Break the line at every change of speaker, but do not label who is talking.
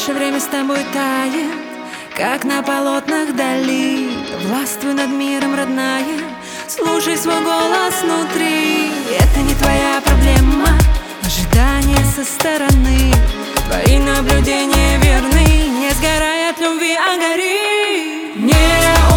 Наше время с тобой тает, как на полотнах дали. Властвуй над миром, родная, слушай свой голос внутри. Это не твоя проблема, ожидания со стороны. Твои наблюдения верны, не сгорай от любви, а гори. Не